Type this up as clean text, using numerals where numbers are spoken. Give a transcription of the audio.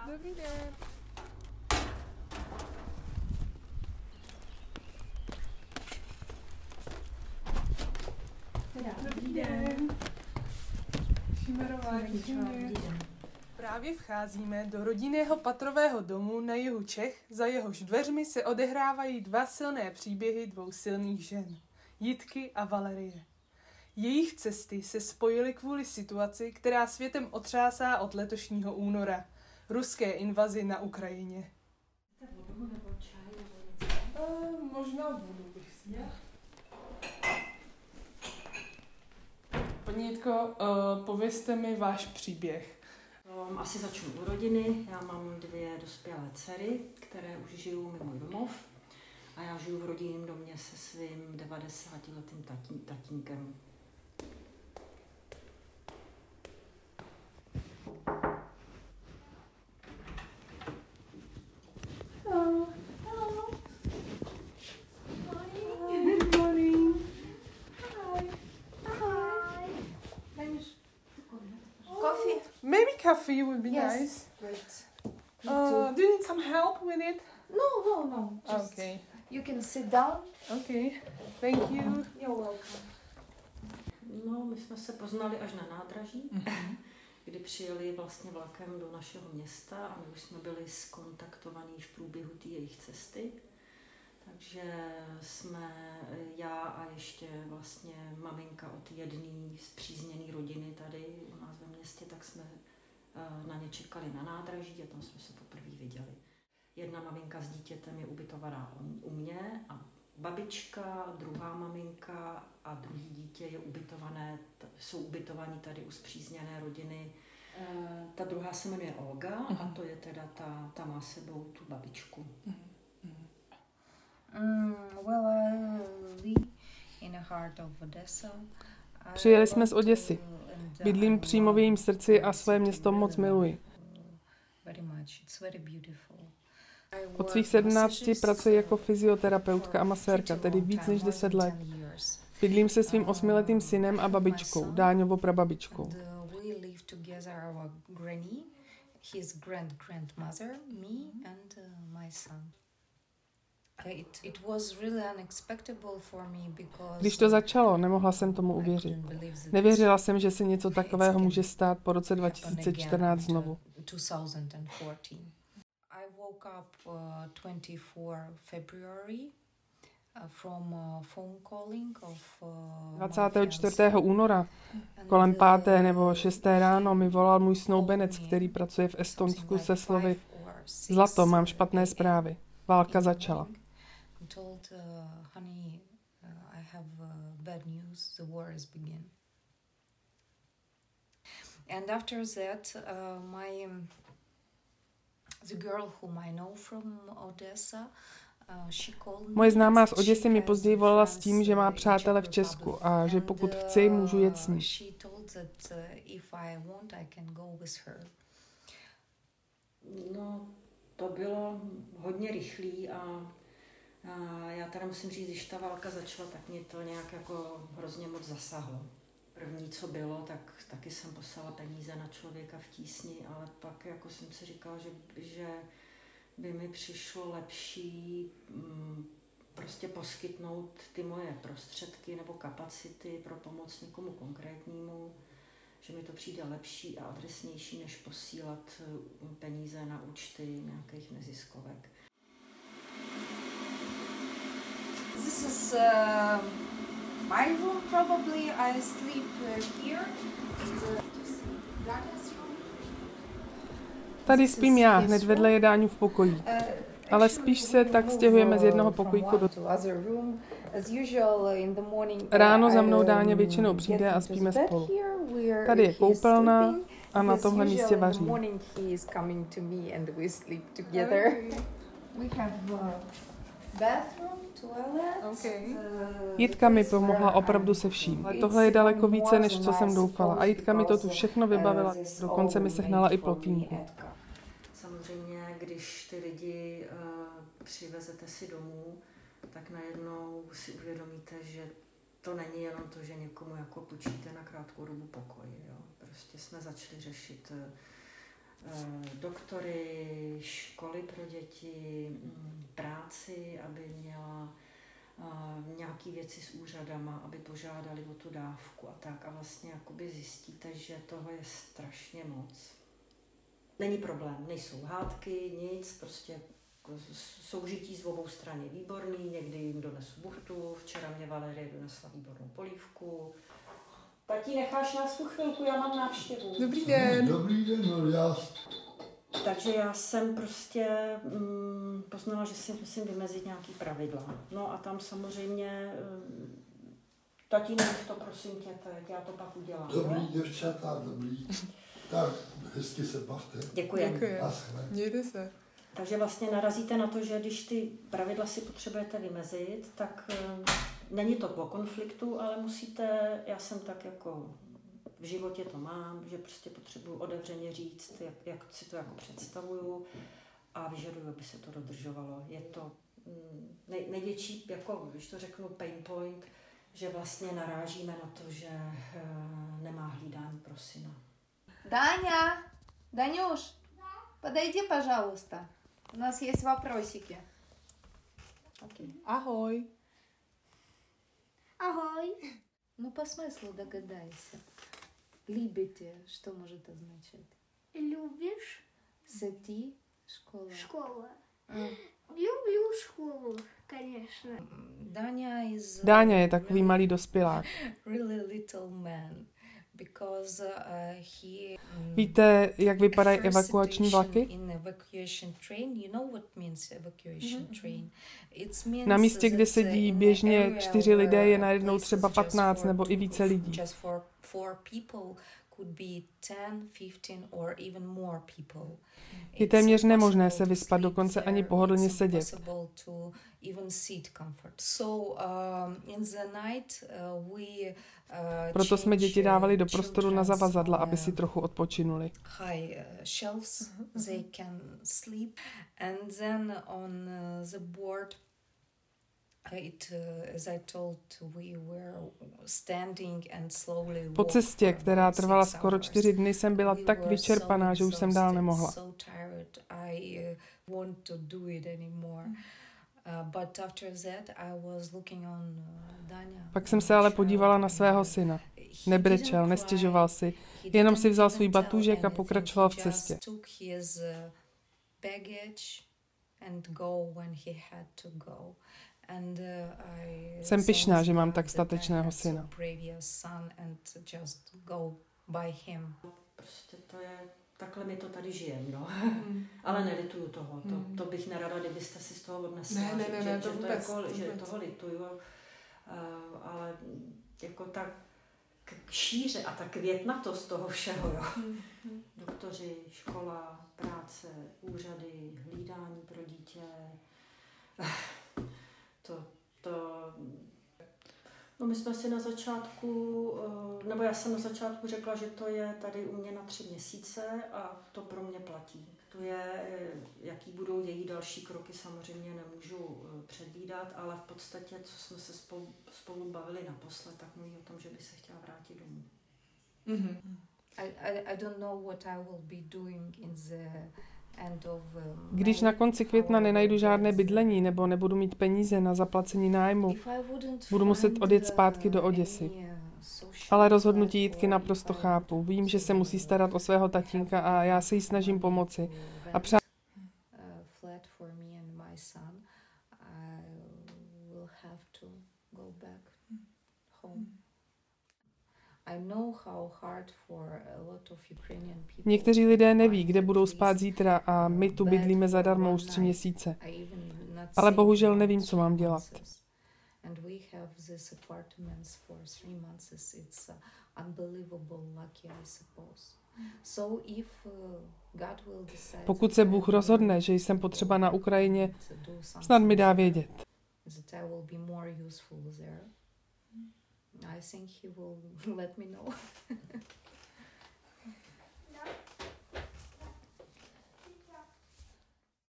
Dobrý den. Dobrý den. Šimerová, Právě vcházíme do rodinného patrového domu na jihu Čech, za jehož dveřmi se odehrávají dva silné příběhy dvou silných žen, Jitky a Valerie. Jejich cesty se spojily kvůli situaci, která světem otřásá od letošního února, ruské invazi na Ukrajině. Možná vodu bych si měla. Paní Jitko, povězte mi váš příběh. Asi začnu u rodiny. Já mám 2 dospělé dcery, které už žijou mimo domov. A já žiju v rodinném domě se svým 90letým tatínkem. Hello. Hello. Morning. Good morning. Hi. Hi. Coffee? Maybe coffee would be Yes. nice. Great. Do you need some help with it? No. Just Okay. you can sit down. Okay. Thank you. You're welcome. No, my jsme se poznali až na nádraží, kdy přijeli vlastně vlakem do našeho města a my už jsme byli skontaktovaní v průběhu té jejich cesty. Takže jsme já a ještě vlastně maminka od jedné spřízněné rodiny tady u nás ve městě, tak jsme na ně čekali na nádraží a tam jsme se poprvé viděli. Jedna maminka s dítětem je ubytovaná u mě a babička, druhá maminka a druhý dítě je jsou ubytovaní tady u spřízněné rodiny. Ta druhá se jmenuje Olga a to je teda ta má sebou tu babičku. Well, I live in the heart of Odessa. Přijeli jsme z Oděsy. Bydlím přímo v jejím srdci a své město moc miluji. Od svých 17 pracuji jako fyzioterapeutka a masérka, tedy víc než 10 let. Bydlím se svým 8letým synem a babičkou, Dáňovou prababičkou. Když to začalo, nemohla jsem tomu uvěřit. Nevěřila jsem, že se něco takového může stát po roce 2014 znovu. I woke up 24 February from phone calling of 24. února kolem 5. nebo 6. ráno mi volal můj snoubenec, který pracuje v Estonsku, se slovy: Zlato, mám špatné zprávy. Válka začala. told honey, I have bad news, the war has begun. And after that, the girl whom I know from Odessa, she called me. Moje známá z Oděsy mi později volala s tím, že má přátele v Česku a že pokud chci, můžu jet s ní. She told that if I want, I can go with her. No, to bylo hodně rychlý a já teda musím říct, když ta válka začala, tak mě to nějak jako hrozně moc zasahlo. První, co bylo, tak taky jsem poslala peníze na člověka v tísni, ale pak jako jsem si říkala, že by mi přišlo lepší prostě poskytnout ty moje prostředky nebo kapacity pro pomoc někomu konkrétnímu, že mi to přijde lepší a adresnější, než posílat peníze na účty nějakých neziskovek. This is my room, probably. I sleep here. Tady spím já, hned vedle je Dáňův pokojí. Ale spíš se tak stěhujeme z jednoho pokojíku do Ráno za mnou Dáně většinou přijde a spíme spolu. Tady je koupelna a na tomhle místě vaří. Jitka mi pomohla opravdu se vším. Tohle je daleko více, než co jsem doufala. A Jitka mi to tu všechno vybavila. Dokonce mi sehnala i plotínku. Samozřejmě, když ty lidi přivezete si domů, tak najednou si uvědomíte, že to není jenom to, že někomu jako půjčíte na krátkou dobu pokoj. Jo. Prostě jsme začali řešit doktory, školy pro děti, práci, aby měla nějaké věci s úřadama, aby požádali o tu dávku a tak. A vlastně jakoby zjistíte, že toho je strašně moc. Není problém, nejsou hádky, nic, prostě soužití z obou stran je výborný, někdy jim donesu buchtu, včera mě Valerie donesla výbornou polívku. Tati, necháš nás tu chvilku, já mám návštěvu. Dobrý den. Dobrý den, no já. Takže já jsem prostě poznala, že si musím vymezit nějaký pravidla. No a tam samozřejmě, tati, nevíš to, prosím tě, teď já to pak udělám. Dobrý, děvčata, dobrý. Tak, hezky se bavte. Děkuji. Mějte se. Takže vlastně narazíte na to, že když ty pravidla si potřebujete vymezit, tak není to o konfliktu, ale musíte, já jsem tak jako v životě to mám, že prostě potřebuji otevřeně říct, jak si to jako představuju a vyžaduju, aby se to dodržovalo. Je to největší, jako když to řeknu, pain point, že vlastně narážíme na to, že nemá hlídání pro syna. Даня! Данюш! Подойди, пожалуйста. У нас есть вопросики. Okay. Ahoj. Ahoj. Ну, по смыслу догадайся. Любите, что может означать? Любишь? Сети, школа. Школа. Люблю школу, конечно. Dáňa je takový malý dospělák. Really little man. Because he Víte, jak vypadají evakuační vlaky? Na místě, kde sedí běžně 4 lidé, je najednou třeba 15 nebo i více lidí. Je téměř nemožné se vyspat, dokonce ani pohodlně sedět. Proto jsme děti dávali do prostoru na zavazadla, aby si trochu odpočinuli. Po cestě, která trvala skoro 4 dny, jsem byla tak vyčerpaná, že už jsem dál nemohla. Pak jsem se ale podívala na svého syna. Nebrečel, nestěžoval si, jenom si vzal svůj batůžek a pokračoval v cestě. Jsem pyšná, že mám tak statečného syna. Prostě to je, takhle my to tady žijeme, no. Ale nelituju toho, to bych nerada, kdybyste si z toho odnesla. Ne, to vůbec. Že toho lituju, ale jako tak šíře a ta květnatost toho všeho, jo. Doktoři, škola, práce, úřady, hlídání pro dítě, No my jsme si na začátku, nebo já jsem na začátku řekla, že to je tady u mě na 3 měsíce a to pro mě platí. To je, jaký budou její další kroky, samozřejmě nemůžu předvídat, ale v podstatě, co jsme se spolu bavili naposled, tak mluví o tom, že by se chtěla vrátit domů. I don't know what I will be doing in the end of Když na konci května nenajdu žádné bydlení nebo nebudu mít peníze na zaplacení nájmu, budu muset odjet zpátky do Oděsy. Ale rozhodnutí Jitky naprosto chápu. Vím, že se musí starat o svého tatínka a já se jí snažím pomoci. A Někteří lidé neví, kde budou spát zítra a my tu bydlíme zadarmo už 3 měsíce. Ale bohužel nevím, co mám dělat. Pokud se Bůh rozhodne, že jsem potřeba na Ukrajině, snad mi dá vědět. I think he will let me know.